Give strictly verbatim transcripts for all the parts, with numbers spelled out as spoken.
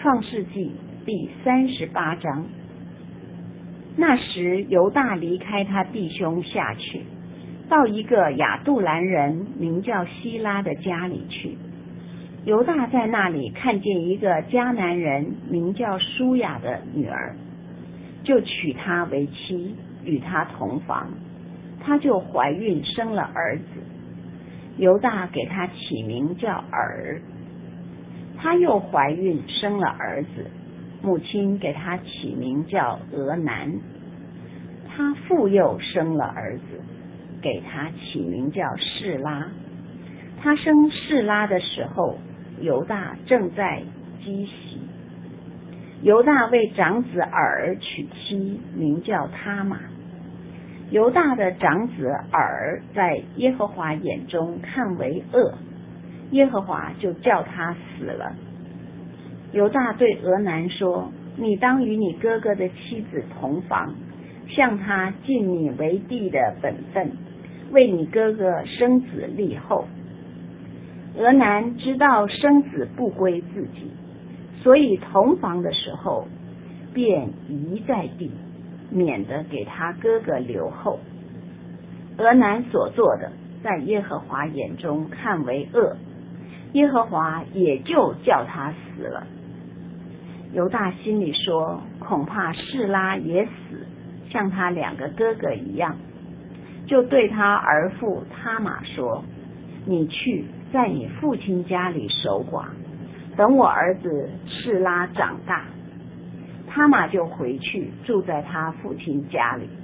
创世纪第三十八章。那时犹大离开他弟兄下去，到一个亚杜兰人名叫希拉的家里去。犹大在那里看见一个迦南人名叫舒雅的女儿，就娶她为妻，与她同房，她就怀孕生了儿子。犹大给她起名叫尔。她又怀孕生了儿子，母亲给她起名叫俄南。她复又生了儿子，给他起名叫示拉。他生示拉的时候，犹大正在基洗。犹大为长子尔娶妻，名叫他玛。犹大的长子尔在耶和华眼中看为恶，耶和华就叫他死了。犹大对俄南说：你当与你哥哥的妻子同房，向他尽你为弟的本分，为你哥哥生子立后。俄南知道生子不归自己，所以同房的时候便移在地，免得给他哥哥留后。俄南所做的，在耶和华眼中看为恶，耶和华也就叫他死了。犹大心里说：恐怕示拉也死，像他两个哥哥一样，就对他儿妇他玛说：你去在你父亲家里守寡，等我儿子示拉长大。他玛就回去住在他父亲家里。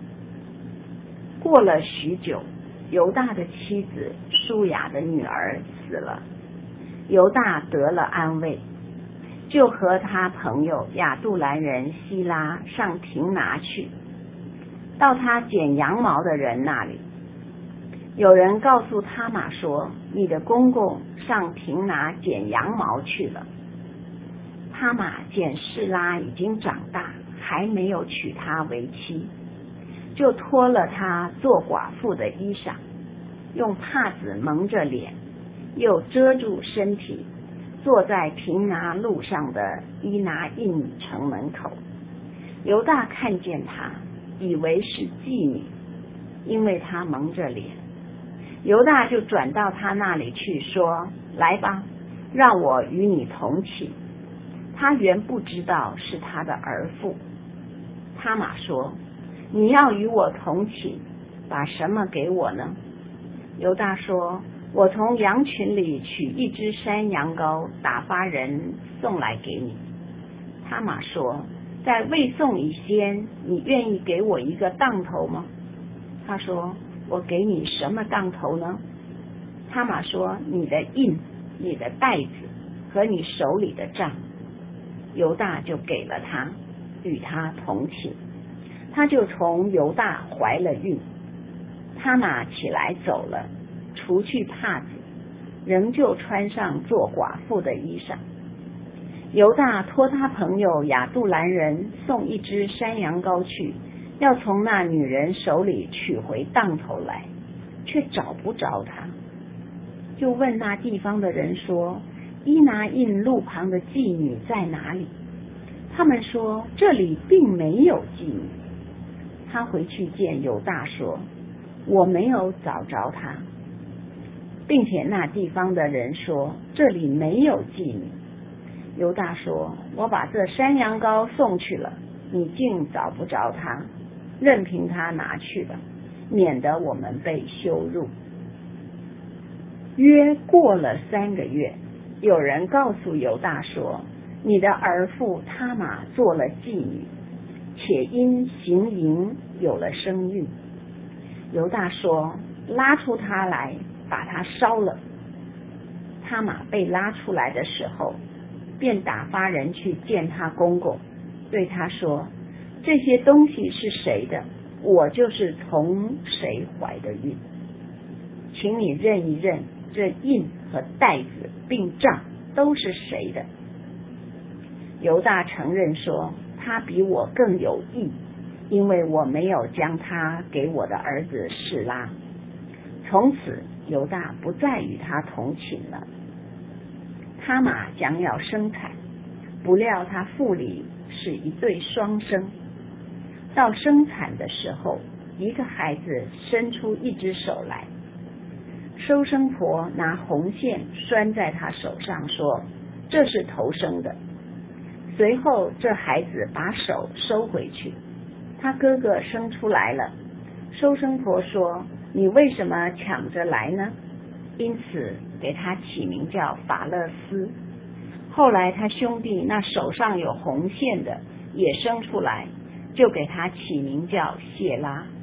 过了许久，犹大的妻子舒雅的女儿死了，犹大得了安慰，就和他朋友亚杜兰人希拉上亭拿去，到他剪羊毛的人那里。有人告诉他玛说：你的公公上亭拿剪羊毛去了。他玛见示拉已经长大，还没有娶她为妻，就脱了她做寡妇的衣裳，用帕子蒙着脸，又遮住身体，坐在亭拿路上的伊拿印城门口。犹大看见她，以为是妓女，因为她蒙着脸。犹大就转到他那里去，说：来吧，让我与你同寝。他原不知道是他的儿妇。他玛说：你要与我同寝，把什么给我呢？犹大说：我从羊群里取一只山羊羔，打发人送来给你。他玛说：在未送以先，你愿意给我一个当头吗？他说：我给你什么当头呢？他玛说：你的印、你的带子和你手里的杖。犹大就给了他，与他同寝。他就从犹大怀了孕。他玛起来走了，除去帕子，仍旧穿上做寡妇的衣裳。犹大托他朋友亚杜兰人送一只山羊羔去，要从那女人手里取回当头来，却找不着他，就问那地方的人说：伊拿印路旁的妓女在哪里？他们说：这里并没有妓女。他回去见犹大说：我没有找着他，并且那地方的人说：这里没有妓女。犹大说：我把这山羊羔送去了，你竟找不着他，任凭他拿去吧，免得我们被羞辱。约过了三个月，有人告诉犹大说：你的儿妇他玛做了妓女，且因行淫有了生育。犹大说：拉出她来，把她烧了。他玛被拉出来的时候，便打发人去见他公公，对他说：这些东西是谁的？我就是从谁怀的孕，请你认一认，这印和带子并杖都是谁的？犹大承认说：他比我更有义，因为我没有将他给我的儿子示拉。从此犹大不再与他同寝了。他玛将要生产， 不料他腹里是一对双生。到生产的时候，一个孩子伸出一只手来，收生婆拿红线拴在他手上，说这是头生的。随后这孩子把手收回去，他哥哥生出来了。收生婆说，你为什么抢着来呢？因此给他起名叫法勒斯。后来他兄弟那手上有红线的也生出来，就给他起名叫谢拉。